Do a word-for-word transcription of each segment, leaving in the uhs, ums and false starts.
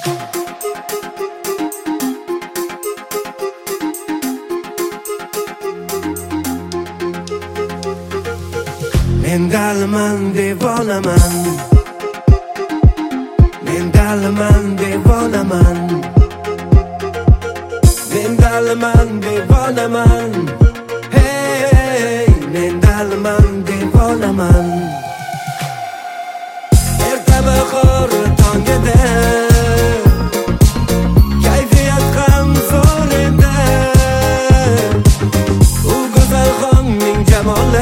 Men daliman, devonaman. Men daliman, devonaman. Men daliman, devonaman. Hey, men daliman, devonaman. Erta bahor tongida kayfiyat ham zo'r edi. U go'zal xonning jamoli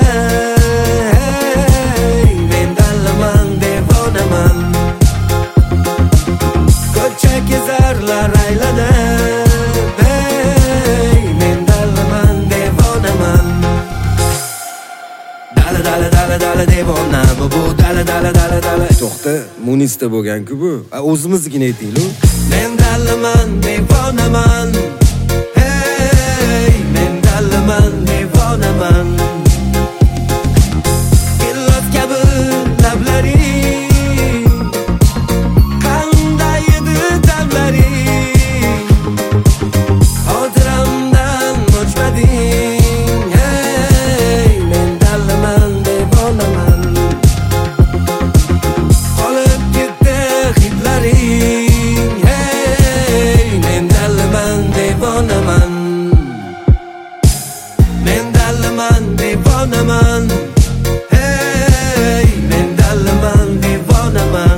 kezarlar aylanib, hey, men dalaman, devonaman. Dala dala dala dala devona, bu bu dala dala dala dala. To'xta, Munista bo'lgan-ku bu. O'zimiznikini ayting-lu. Men dalaman, devonaman. Hey, men dalaman, devonaman. Illat kabi lablari Men dalaman, devonaman. Hey, men dalaman, devonaman.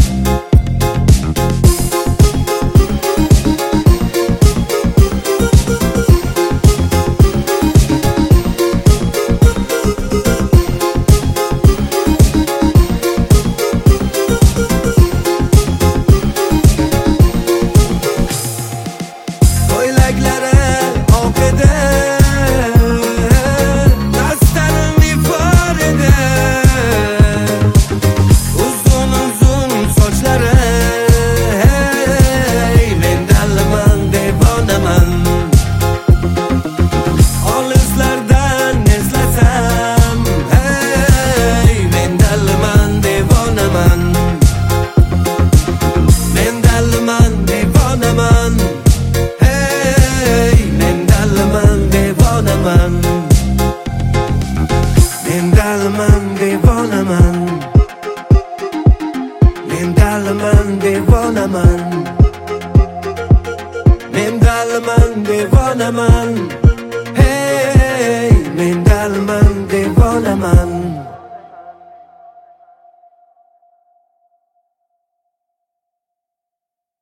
Ko'ylaklari oqida Men dalaman, devonaman. Men dalaman, devonaman. Men dalaman, devonaman.